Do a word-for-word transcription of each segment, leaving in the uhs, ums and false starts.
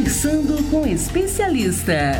Conversando com especialista.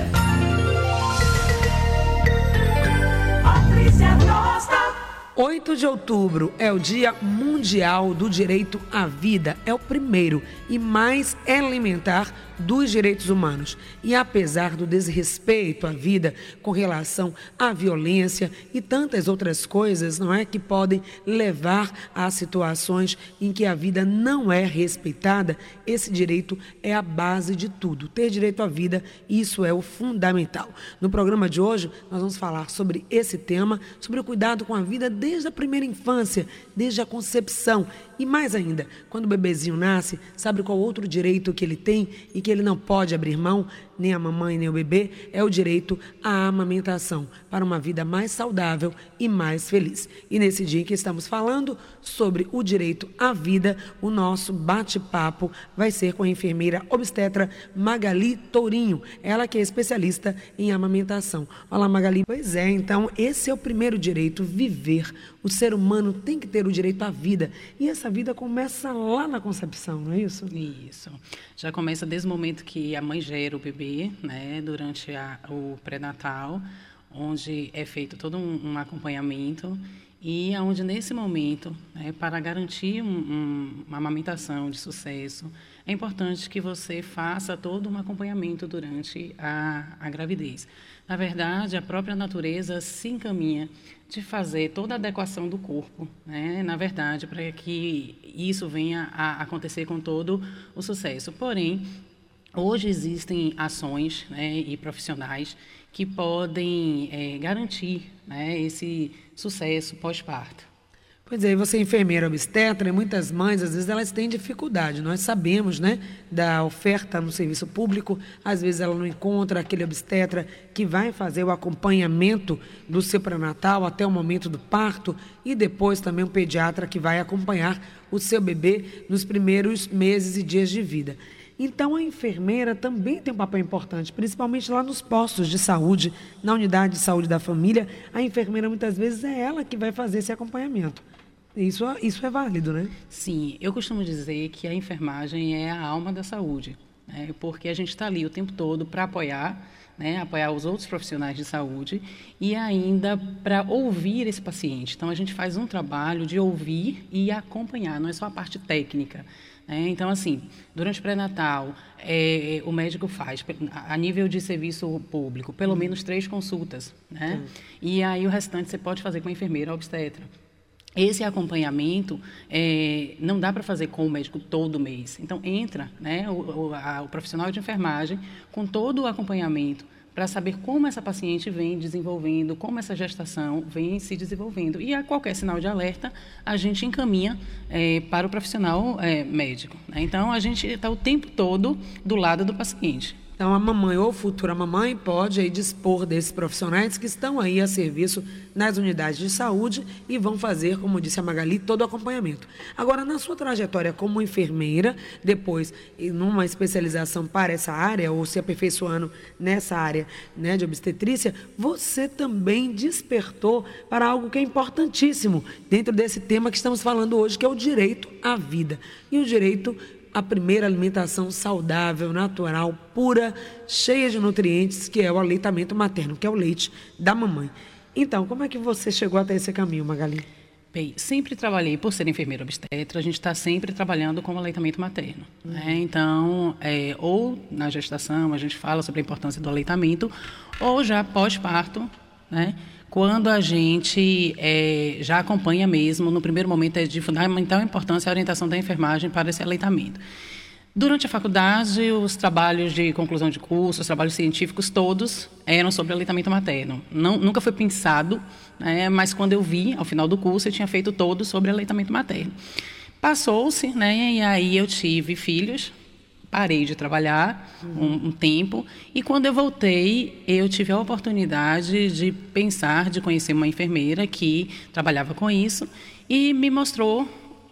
oito de outubro é o Dia Mundial do Direito à Vida. É o primeiro e mais elementar dos direitos humanos. E apesar do desrespeito à vida com relação à violência e tantas outras coisas, não é, que podem levar a situações em que a vida não é respeitada, esse direito é a base de tudo. Ter direito à vida, isso é o fundamental. No programa de hoje, nós vamos falar sobre esse tema, sobre o cuidado com a vida desde a primeira infância, desde a concepção. E mais ainda, quando o bebezinho nasce, sabe qual outro direito que ele tem e que ele não pode abrir mão, nem a mamãe nem o bebê, é o direito à amamentação, para uma vida mais saudável e mais feliz. E nesse dia em que estamos falando sobre o direito à vida, o nosso bate-papo vai ser com a enfermeira obstetra Magali Tourinho, ela que é especialista em amamentação. Olá, Magali. Pois é, então esse é o primeiro direito, viver. O ser humano tem que ter o direito à vida. E essa vida começa lá na concepção, não é isso? Isso. Já começa desde o momento que a mãe gera o bebê, né, durante a, o pré-natal, onde é feito todo um, um acompanhamento e onde, nesse momento, né, para garantir um, um, uma amamentação de sucesso, é importante que você faça todo um acompanhamento durante a, a gravidez. Na verdade, a própria natureza se encaminha de fazer toda a adequação do corpo, né? Na verdade, para que isso venha a acontecer com todo o sucesso. Porém, hoje existem ações, né, e profissionais que podem é, garantir, né, esse sucesso pós-parto. Pois é, você é enfermeira obstetra e muitas mães, às vezes, elas têm dificuldade. Nós sabemos, né, da oferta no serviço público, às vezes ela não encontra aquele obstetra que vai fazer o acompanhamento do seu pré-natal até o momento do parto e depois também um pediatra que vai acompanhar o seu bebê nos primeiros meses e dias de vida. Então, a enfermeira também tem um papel importante, principalmente lá nos postos de saúde, na unidade de saúde da família. A enfermeira, muitas vezes, é ela que vai fazer esse acompanhamento. Isso, isso é válido, né? Sim, eu costumo dizer que a enfermagem é a alma da saúde, né? Porque a gente está ali o tempo todo para apoiar, né? Apoiar os outros profissionais de saúde e ainda para ouvir esse paciente. Então, a gente faz um trabalho de ouvir e acompanhar, não é só a parte técnica. Então, assim, durante o pré-natal, é, o médico faz, a nível de serviço público, pelo menos três consultas, né? E aí o restante você pode fazer com a enfermeira ou obstetra. Esse acompanhamento é, não dá para fazer com o médico todo mês. Então, entra, né, o, o, a, o profissional de enfermagem com todo o acompanhamento para saber como essa paciente vem desenvolvendo, como essa gestação vem se desenvolvendo. E a qualquer sinal de alerta, a gente encaminha é, para o profissional é, médico, né? Então, a gente está o tempo todo do lado do paciente. Então, a mamãe ou futura mamãe pode aí dispor desses profissionais que estão aí a serviço nas unidades de saúde e vão fazer, como disse a Magali, todo o acompanhamento. Agora, na sua trajetória como enfermeira, depois, numa especialização para essa área, ou se aperfeiçoando nessa área, né, de obstetrícia, você também despertou para algo que é importantíssimo dentro desse tema que estamos falando hoje, que é o direito à vida. E o direito a primeira alimentação saudável, natural, pura, cheia de nutrientes, que é o aleitamento materno, que é o leite da mamãe. Então, como é que você chegou até esse caminho, Magali? Bem, sempre trabalhei, por ser enfermeira obstetra, a gente está sempre trabalhando com o aleitamento materno, uhum. né? Então, é, ou na gestação a gente fala sobre a importância do aleitamento, ou já pós-parto, né? Quando a gente é, já acompanha mesmo, no primeiro momento é de fundamental importância a orientação da enfermagem para esse aleitamento. Durante a faculdade, os trabalhos de conclusão de curso, os trabalhos científicos, todos eram sobre aleitamento materno. Não, nunca foi pensado, né, mas quando eu vi, ao final do curso, eu tinha feito todos sobre aleitamento materno. Passou-se, né, e aí eu tive filhos. Parei de trabalhar uhum. um, um tempo e quando eu voltei, eu tive a oportunidade de pensar, de conhecer uma enfermeira que trabalhava com isso e me mostrou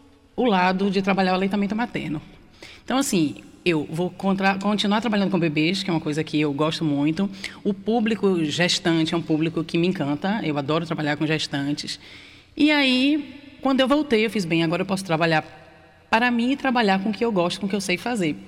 o lado de trabalhar o aleitamento materno. Então, assim, eu vou contra, continuar trabalhando com bebês, que é uma coisa que eu gosto muito. O público gestante é um público que me encanta, eu adoro trabalhar com gestantes. E aí, quando eu voltei, eu fiz bem, agora eu posso trabalhar para mim e trabalhar com o que eu gosto, com o que eu sei fazer.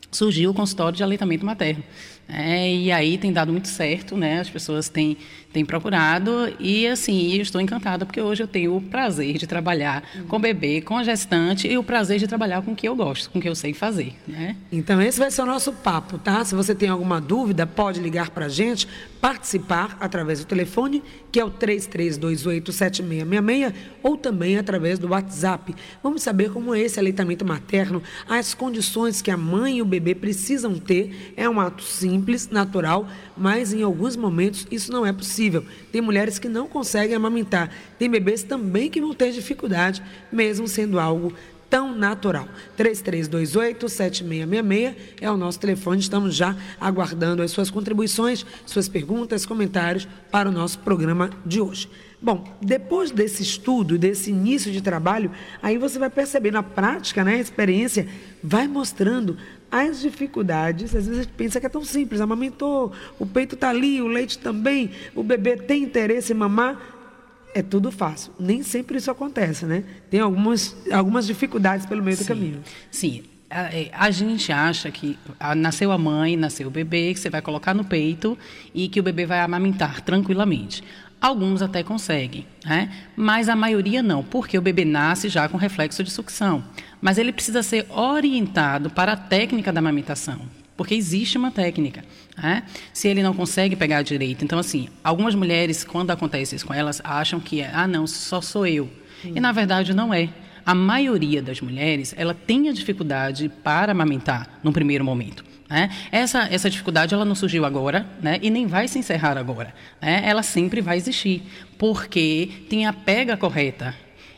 surgiu o consultório de aleitamento materno. É, e aí tem dado muito certo, né? As pessoas têm, têm procurado e, assim, eu estou encantada porque hoje eu tenho o prazer de trabalhar uhum. com o bebê, com a gestante e o prazer de trabalhar com o que eu gosto, com o que eu sei fazer, né? Então, esse vai ser o nosso papo, tá? Se você tem alguma dúvida, pode ligar para a gente, participar através do telefone, que é o três três dois oito, sete seis seis seis, ou também através do WhatsApp. Vamos saber como é esse aleitamento materno, as condições que a mãe e o bebê precisam ter. É um ato simples, simples, natural, mas em alguns momentos isso não é possível. Tem mulheres que não conseguem amamentar, tem bebês também que vão ter dificuldade, mesmo sendo algo tão natural. três três dois oito, sete seis seis seis é o nosso telefone, estamos já aguardando as suas contribuições, suas perguntas, comentários para o nosso programa de hoje. Bom, depois desse estudo, desse início de trabalho, aí você vai perceber na prática, né, a experiência vai mostrando as dificuldades. Às vezes a gente pensa que é tão simples, amamentou, o peito está ali, o leite também, o bebê tem interesse em mamar, é tudo fácil. Nem sempre isso acontece, né? Tem algumas, algumas dificuldades pelo meio sim, do caminho. Sim, a, a gente acha que a, nasceu a mãe, nasceu o bebê, que você vai colocar no peito e que o bebê vai amamentar tranquilamente. Alguns até conseguem, né? Mas a maioria não, porque o bebê nasce já com reflexo de sucção. Mas ele precisa ser orientado para a técnica da amamentação, porque existe uma técnica, né? Se ele não consegue pegar direito. Então, assim, algumas mulheres, quando acontece isso com elas, acham que é, ah, não, só sou eu. Hum. E, na verdade, não é. A maioria das mulheres, ela tem a dificuldade para amamentar no primeiro momento. Né? Essa, essa dificuldade ela não surgiu agora, né? E nem vai se encerrar agora. Né? Ela sempre vai existir, porque tem a pega correta.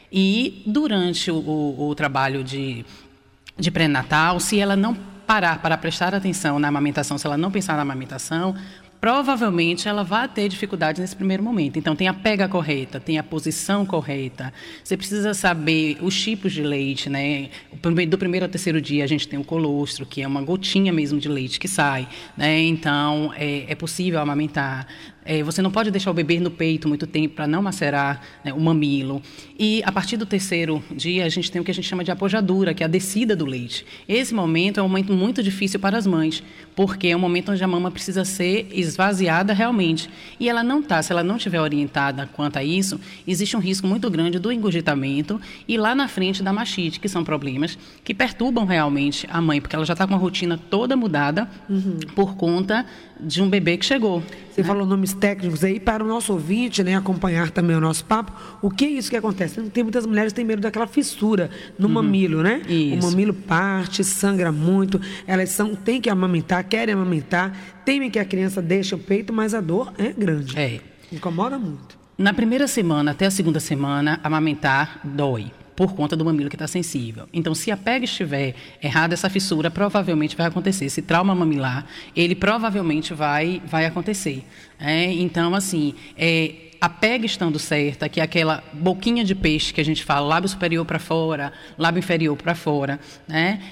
E durante o, o, o trabalho de, de pré-natal, se ela não parar para prestar atenção na amamentação, se ela não pensar na amamentação, provavelmente ela vai ter dificuldade nesse primeiro momento. Então, tem a pega correta, tem a posição correta. Você precisa saber os tipos de leite, né? Do primeiro ao terceiro dia, a gente tem o colostro, que é uma gotinha mesmo de leite que sai, né? Então, é, é possível amamentar. É, você não pode deixar o bebê no peito muito tempo para não macerar, né, o mamilo. E, a partir do terceiro dia, a gente tem o que a gente chama de apojadura, que é a descida do leite. Esse momento é um momento muito difícil para as mães, porque é um momento onde a mama precisa ser esvaziada realmente. E ela não está, se ela não estiver orientada quanto a isso, existe um risco muito grande do engurgitamento e lá na frente da mastite, que são problemas que perturbam realmente a mãe, porque ela já está com a rotina toda mudada uhum. por conta de um bebê que chegou. Você né? falou nomes técnicos aí para o nosso ouvinte, né, acompanhar também o nosso papo. O que é isso que acontece? Tem muitas mulheres que têm medo daquela fissura no uhum. mamilo, né? Isso. O mamilo parte, sangra muito, elas são, têm que amamentar, querem amamentar, temem que a criança deixe o peito, mas a dor é grande. É. Incomoda muito. Na primeira semana até a segunda semana, amamentar dói, por conta do mamilo que está sensível. Então, se a pega estiver errada, essa fissura provavelmente vai acontecer. Esse trauma mamilar, ele provavelmente vai, vai acontecer. É, então, assim, é, a pega estando certa, que é aquela boquinha de peixe que a gente fala, lábio superior para fora, lábio inferior para fora, né?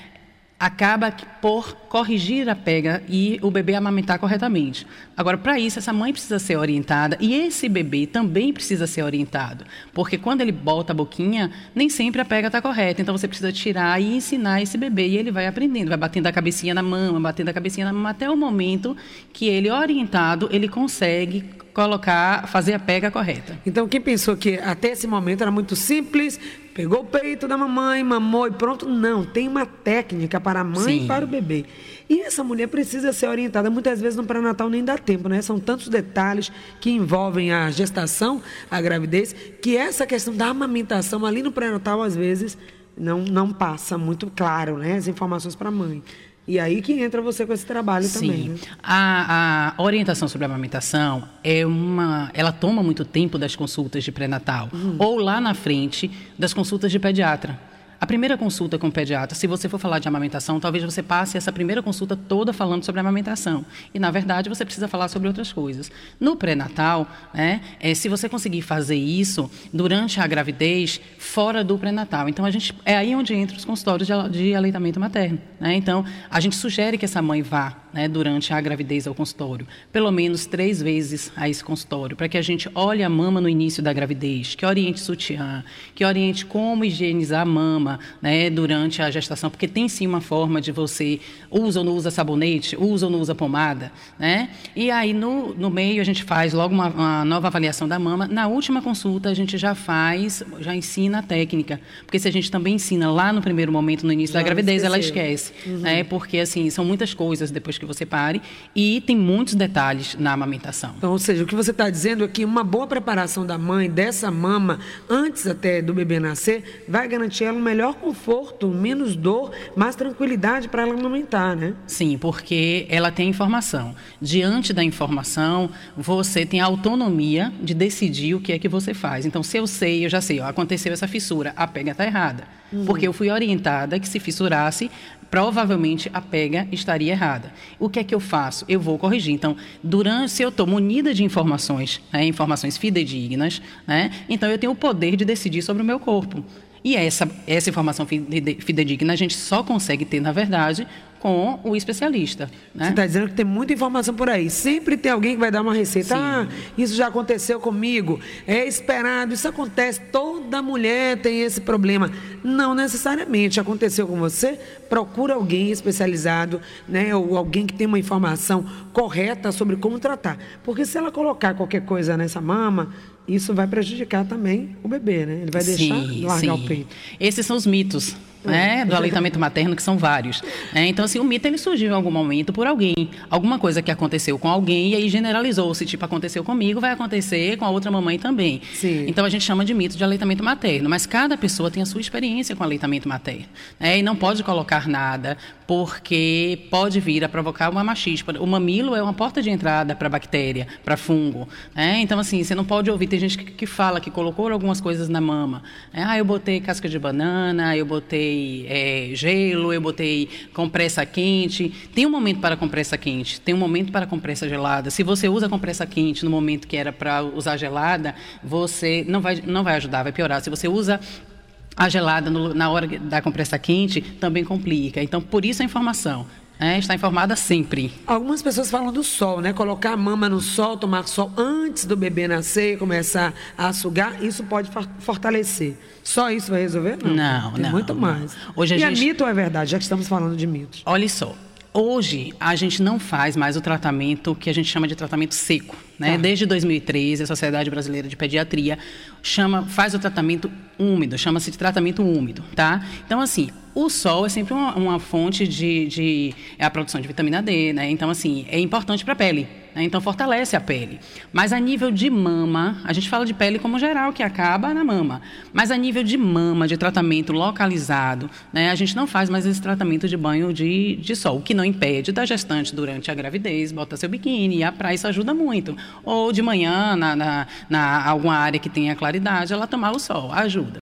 Acaba por corrigir a pega e o bebê amamentar corretamente. Agora, para isso, essa mãe precisa ser orientada e esse bebê também precisa ser orientado, porque quando ele bota a boquinha, nem sempre a pega está correta. Então, você precisa tirar e ensinar esse bebê e ele vai aprendendo, vai batendo a cabecinha na mama, batendo a cabecinha na mama, até o momento que ele, orientado, ele consegue colocar, fazer a pega correta. Então, quem pensou que até esse momento era muito simples, pegou o peito da mamãe, mamou e pronto, não, tem uma técnica para a mãe Sim. e para o bebê. E essa mulher precisa ser orientada, muitas vezes no pré-natal nem dá tempo, né? São tantos detalhes que envolvem a gestação, a gravidez, que essa questão da amamentação ali no pré-natal, às vezes, não, não passa muito claro, né? As informações para a mãe. E aí que entra você com esse trabalho Sim. também. Né? A, a orientação sobre a amamentação, é uma, ela toma muito tempo das consultas de pré-natal. Uhum. Ou lá na frente das consultas de pediatra. A primeira consulta com o pediatra, se você for falar de amamentação, talvez você passe essa primeira consulta toda falando sobre a amamentação. E, na verdade, você precisa falar sobre outras coisas. No pré-natal, né, é, se você conseguir fazer isso durante a gravidez, fora do pré-natal. Então, a gente, é aí onde entra os consultórios de, de aleitamento materno. Né? Então, a gente sugere que essa mãe vá, né, durante a gravidez ao consultório, pelo menos três vezes a esse consultório, para que a gente olhe a mama no início da gravidez, que oriente sutiã, que oriente como higienizar a mama, né, durante a gestação, porque tem sim uma forma de você usa ou não usa sabonete, usa ou não usa pomada, né? E aí no, no meio a gente faz logo uma, uma nova avaliação da mama. Na última consulta a gente já faz, já ensina a técnica, porque se a gente também ensina lá no primeiro momento, no início já da gravidez, ela esquece, uhum. né? Porque assim, são muitas coisas depois que você pare e tem muitos detalhes na amamentação. Então, ou seja, o que você está dizendo é que uma boa preparação da mãe, dessa mama, antes até do bebê nascer, vai garantir ela um melhor conforto, menos dor, mais tranquilidade para ela amamentar, né? Sim, porque ela tem informação. Diante da informação, você tem a autonomia de decidir o que é que você faz. Então, se eu sei, eu já sei, ó, aconteceu essa fissura, a pega está errada. Uhum. Porque eu fui orientada que se fissurasse, provavelmente a pega estaria errada. O que é que eu faço? Eu vou corrigir. Então, durante, se eu estou munida de informações, né, informações fidedignas, né, então eu tenho o poder de decidir sobre o meu corpo. E essa, essa informação fidedigna a gente só consegue ter, na verdade, com o especialista. Né? Você está dizendo que tem muita informação por aí. Sempre tem alguém que vai dar uma receita. Sim. Ah, isso já aconteceu comigo. É esperado, isso acontece. Toda mulher tem esse problema. Não necessariamente aconteceu com você. Procura alguém especializado, né? Ou alguém que tem uma informação correta sobre como tratar. Porque se ela colocar qualquer coisa nessa mama, isso vai prejudicar também o bebê, né? Ele vai deixar sim, largar sim. o peito. Esses são os mitos, né, do aleitamento materno, que são vários. É, então, assim, o mito ele surgiu em algum momento por alguém. Alguma coisa que aconteceu com alguém e aí generalizou-se. Tipo, aconteceu comigo, vai acontecer com a outra mamãe também. Sim. Então, a gente chama de mito de aleitamento materno. Mas cada pessoa tem a sua experiência com aleitamento materno. Né? E não pode colocar nada, porque pode vir a provocar uma mastite. O mamilo é uma porta de entrada para bactéria, para fungo. Né? Então, assim, você não pode ouvir. Tem gente que, que fala que colocou algumas coisas na mama. É, ah, eu botei casca de banana, eu botei é, gelo, eu botei compressa quente. Tem um momento para compressa quente, tem um momento para compressa gelada. Se você usa compressa quente no momento que era para usar gelada, você não vai, não vai ajudar, vai piorar. Se você usa a gelada no, na hora da compressa quente, também complica. Então, por isso a informação. É, está informada sempre. Algumas pessoas falam do sol, né? Colocar a mama no sol, tomar sol antes do bebê nascer e começar a sugar, isso pode fortalecer. Só isso vai resolver? Não, não. Tem não, muito não. mais. Hoje a e gente... é mito ou é verdade, já que estamos falando de mitos? Olha só. Hoje, a gente não faz mais o tratamento que a gente chama de tratamento seco. Né? Tá. Desde dois mil e treze, a Sociedade Brasileira de Pediatria chama, faz o tratamento úmido, chama-se de tratamento úmido. Tá? Então, assim, o sol é sempre uma, uma fonte de, de é a produção de vitamina D, né? Então, assim, é importante para a pele. Né? Então, fortalece a pele. Mas a nível de mama, a gente fala de pele como geral, que acaba na mama. Mas a nível de mama, de tratamento localizado, né? A gente não faz mais esse tratamento de banho de, de sol, o que não impede da gestante durante a gravidez botar seu biquíni e a praia, isso ajuda muito. Ou de manhã, na, na, na alguma área que tenha claridade, ela tomar o sol, ajuda.